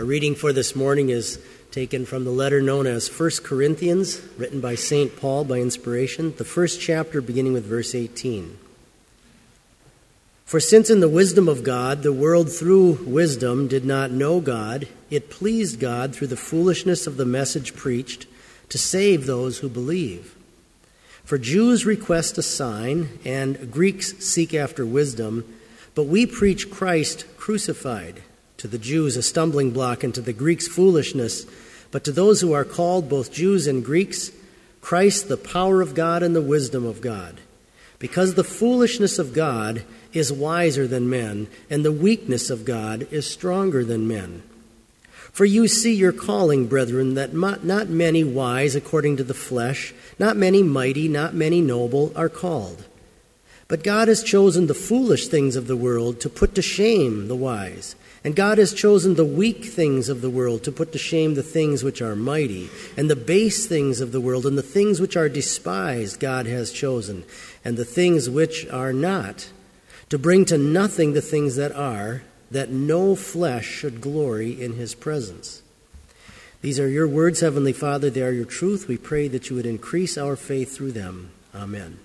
reading for this morning is taken from the letter known as 1 Corinthians, written by St. Paul by inspiration, the first chapter beginning with verse 18. For since in the wisdom of God, the world through wisdom did not know God, it pleased God through the foolishness of the message preached to save those who believe. For Jews request a sign, and Greeks seek after wisdom, but we preach Christ crucified. To the Jews a stumbling block, and to the Greeks foolishness. But to those who are called, both Jews and Greeks, Christ the power of God and the wisdom of God. Because the foolishness of God is wiser than men, and the weakness of God is stronger than men. For you see your calling, brethren, that not many wise according to the flesh, not many mighty, not many noble are called. But God has chosen the foolish things of the world to put to shame the wise. And God has chosen the weak things of the world to put to shame the things which are mighty, and the base things of the world, and the things which are despised God has chosen, and the things which are not, to bring to nothing the things that are, that no flesh should glory in his presence. These are your words, Heavenly Father. They are your truth. We pray that you would increase our faith through them. Amen.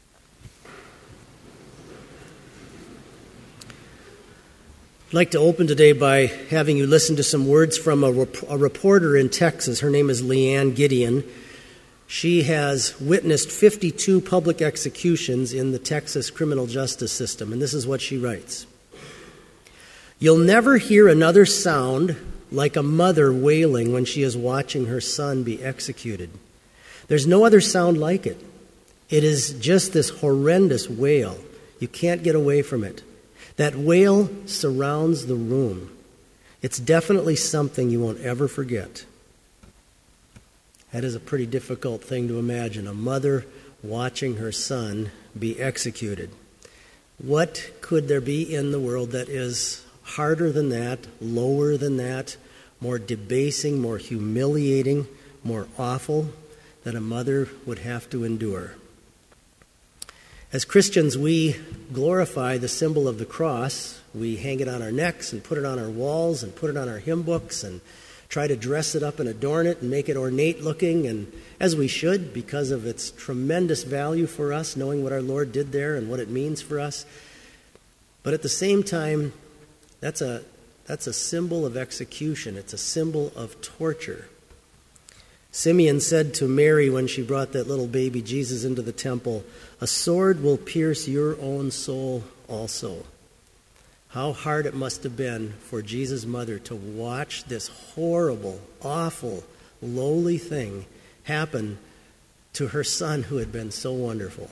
I'd like to open today by having you listen to some words from a reporter in Texas. Her name is Leanne Gideon. She has witnessed 52 public executions in the Texas criminal justice system, and this is what she writes. You'll never hear another sound like a mother wailing when she is watching her son be executed. There's no other sound like it. It is just this horrendous wail. You can't get away from it. That wail surrounds the room. It's definitely something you won't ever forget. That is a pretty difficult thing to imagine, a mother watching her son be executed. What could there be in the world that is harder than that, lower than that, more debasing, more humiliating, more awful that a mother would have to endure? As Christians, we glorify the symbol of the cross. We hang it on our necks and put it on our walls and put it on our hymn books and try to dress it up and adorn it and make it ornate looking, and as we should, because of its tremendous value for us, knowing what our Lord did there and what it means for us. But at the same time, that's a symbol of execution. It's a symbol of torture. Simeon said to Mary when she brought that little baby Jesus into the temple, "A sword will pierce your own soul also." How hard it must have been for Jesus' mother to watch this horrible, awful, lowly thing happen to her son who had been so wonderful.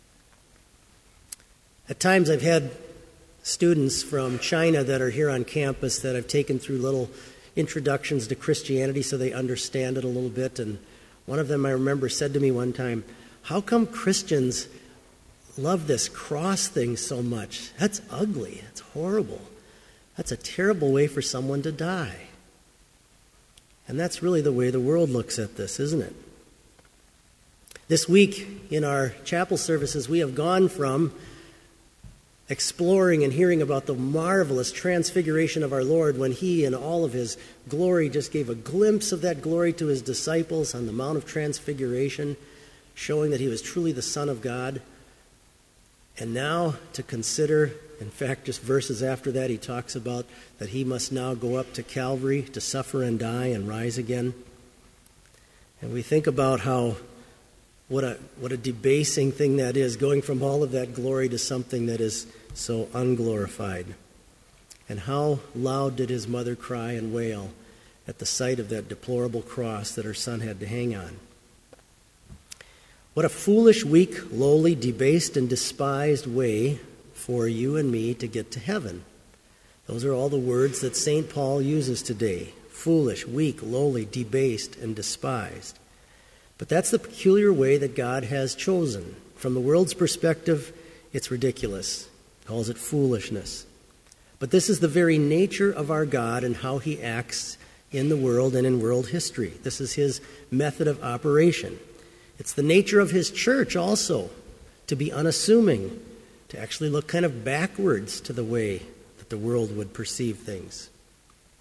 At times I've had students from China that are here on campus that I've taken through little introductions to Christianity so they understand it a little bit. And one of them, I remember, said to me one time, "How come Christians love this cross thing so much? That's ugly. That's horrible. That's a terrible way for someone to die." And that's really the way the world looks at this, isn't it? This week in our chapel services, we have gone from exploring and hearing about the marvelous transfiguration of our Lord when he in all of his glory just gave a glimpse of that glory to his disciples on the Mount of Transfiguration, showing that he was truly the Son of God. And now to consider, in fact, just verses after that, he talks about that he must now go up to Calvary to suffer and die and rise again. And we think about what a debasing thing that is, going from all of that glory to something that is so unglorified. And how loud did his mother cry and wail at the sight of that deplorable cross that her son had to hang on. What a foolish, weak, lowly, debased, and despised way for you and me to get to heaven. Those are all the words that St. Paul uses today. Foolish, weak, lowly, debased, and despised. But that's the peculiar way that God has chosen. From the world's perspective, it's ridiculous. He calls it foolishness. But this is the very nature of our God and how he acts in the world and in world history. This is his method of operation. It's the nature of his church also to be unassuming, to actually look kind of backwards to the way that the world would perceive things.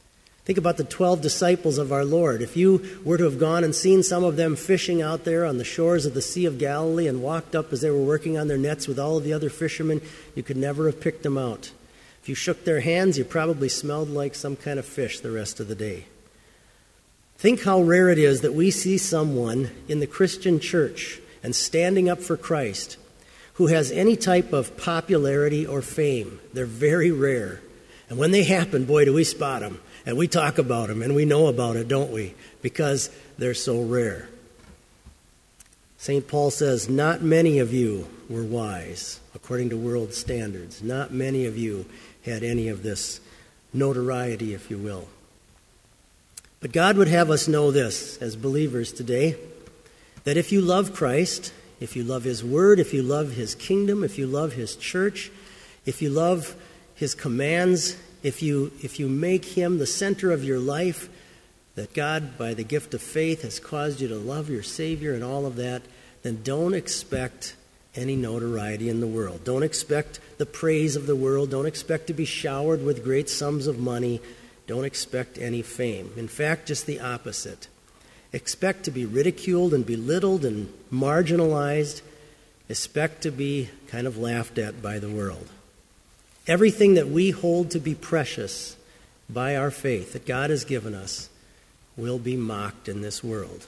Think about the 12 disciples of our Lord. If you were to have gone and seen some of them fishing out there on the shores of the Sea of Galilee and walked up as they were working on their nets with all of the other fishermen, you could never have picked them out. If you shook their hands, you probably smelled like some kind of fish the rest of the day. Think how rare it is that we see someone in the Christian church and standing up for Christ who has any type of popularity or fame. They're very rare. And when they happen, boy, do we spot them. And we talk about them, and we know about it, don't we? Because they're so rare. St. Paul says, not many of you were wise, according to world standards. Not many of you had any of this notoriety, if you will. But God would have us know this, as believers today, that if you love Christ, if you love His Word, if you love His kingdom, if you love His church, if you love His commands, if you make Him the center of your life, that God, by the gift of faith, has caused you to love your Savior and all of that, then don't expect any notoriety in the world. Don't expect the praise of the world. Don't expect to be showered with great sums of money. Don't expect any fame. In fact, just the opposite. Expect to be ridiculed and belittled and marginalized. Expect to be kind of laughed at by the world. Everything that we hold to be precious by our faith that God has given us will be mocked in this world.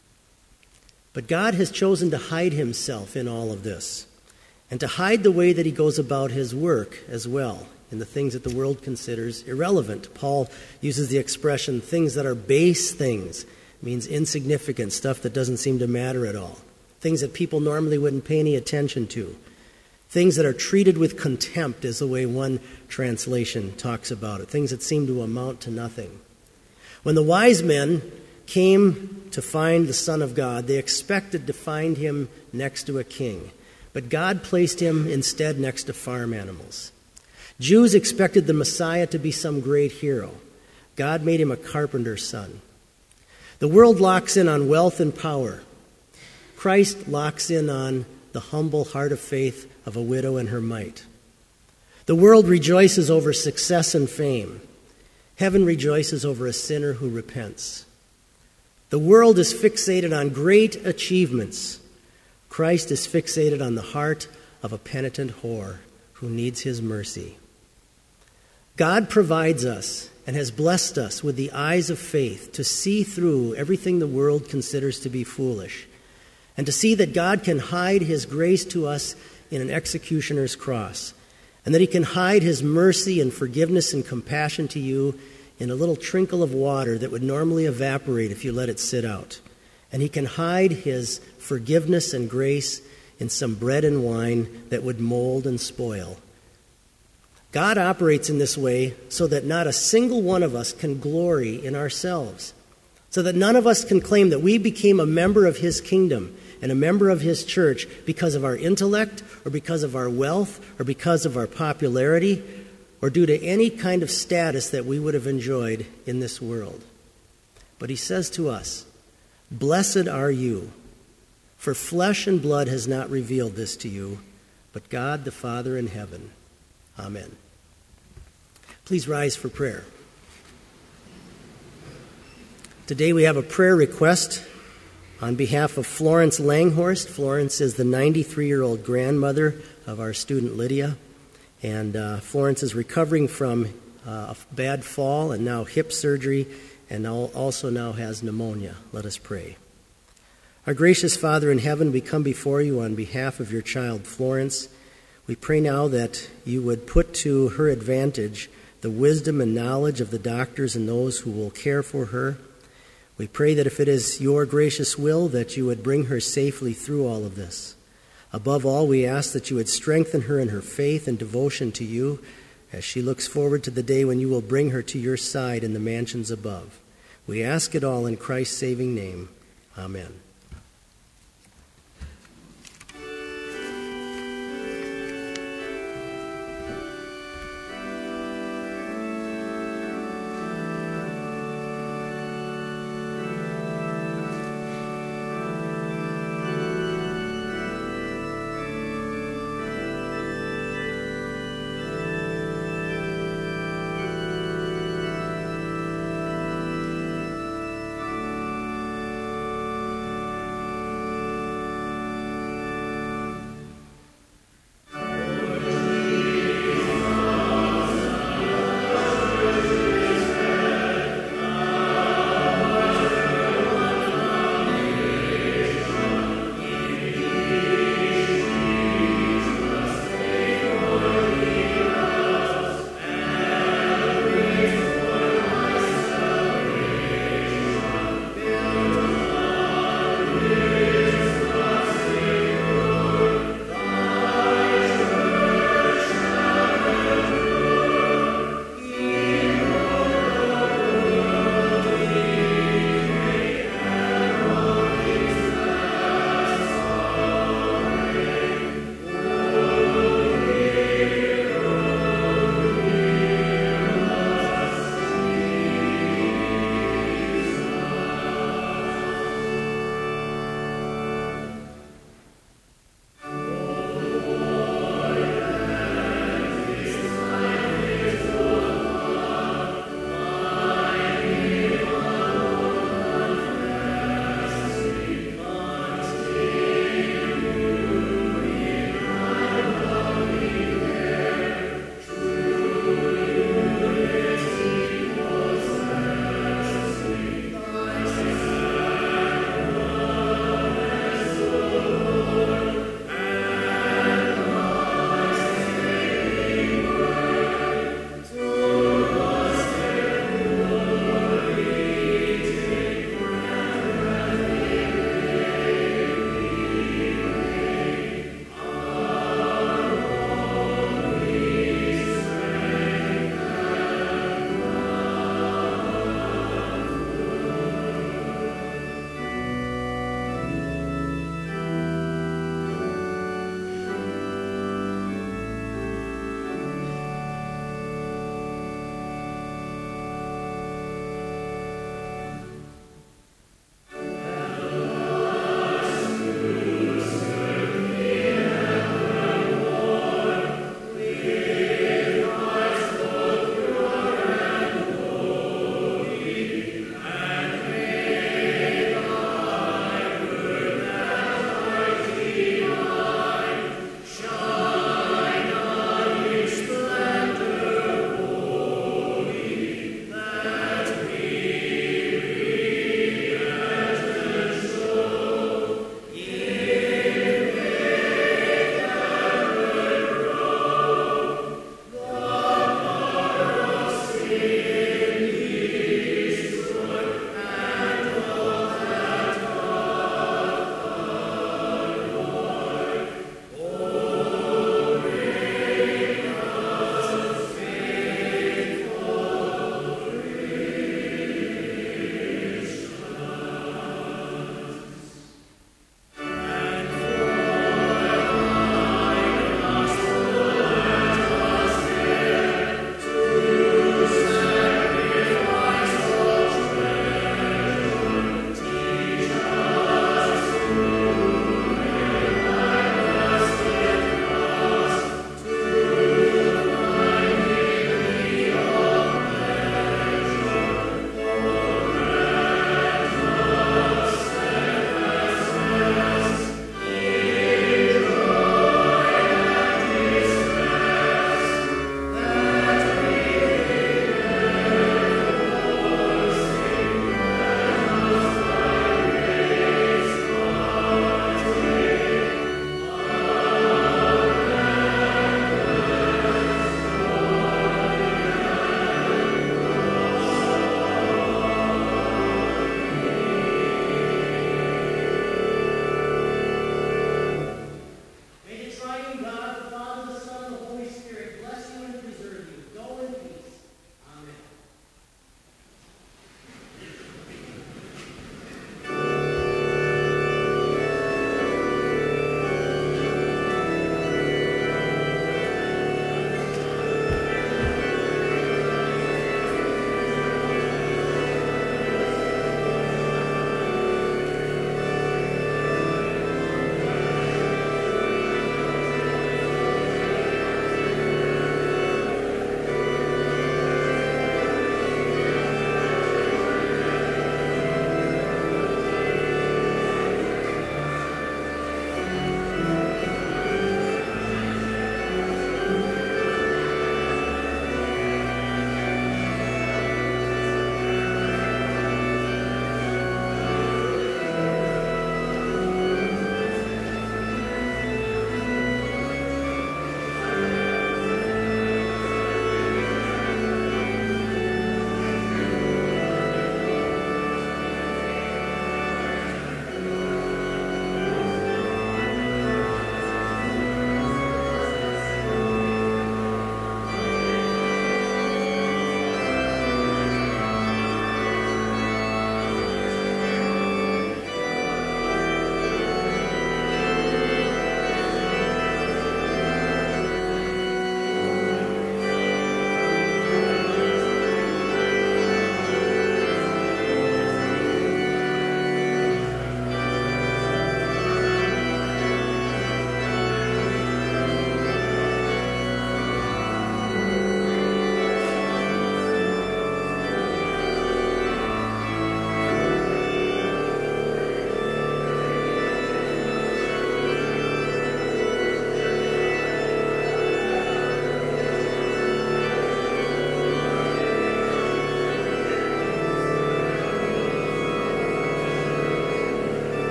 But God has chosen to hide Himself in all of this, and to hide the way that He goes about His work as well, in the things that the world considers irrelevant. Paul uses the expression, things that are base things. It means insignificant, stuff that doesn't seem to matter at all. Things that people normally wouldn't pay any attention to. Things that are treated with contempt is the way one translation talks about it. Things that seem to amount to nothing. When the wise men came to find the Son of God, they expected to find Him next to a king. But God placed Him instead next to farm animals. Jews expected the Messiah to be some great hero. God made Him a carpenter's son. The world locks in on wealth and power. Christ locks in on the humble heart of faith of a widow and her mite. The world rejoices over success and fame. Heaven rejoices over a sinner who repents. The world is fixated on great achievements. Christ is fixated on the heart of a penitent whore who needs His mercy. God provides us and has blessed us with the eyes of faith to see through everything the world considers to be foolish, and to see that God can hide His grace to us in an executioner's cross, and that He can hide His mercy and forgiveness and compassion to you in a little trickle of water that would normally evaporate if you let it sit out. And He can hide His forgiveness and grace in some bread and wine that would mold and spoil. God operates in this way so that not a single one of us can glory in ourselves, so that none of us can claim that we became a member of His kingdom and a member of His church because of our intellect or because of our wealth or because of our popularity or due to any kind of status that we would have enjoyed in this world. But He says to us, "Blessed are you, for flesh and blood has not revealed this to you, but God the Father in heaven." Amen. Please rise for prayer. Today we have a prayer request on behalf of Florence Langhorst. Florence is the 93-year-old grandmother of our student Lydia. And Florence is recovering from a bad fall and now hip surgery and also now has pneumonia. Let us pray. Our gracious Father in heaven, we come before you on behalf of your child Florence. We pray now that you would put to her advantage the wisdom and knowledge of the doctors and those who will care for her. We pray that if it is your gracious will, that you would bring her safely through all of this. Above all, we ask that you would strengthen her in her faith and devotion to you as she looks forward to the day when you will bring her to your side in the mansions above. We ask it all in Christ's saving name. Amen.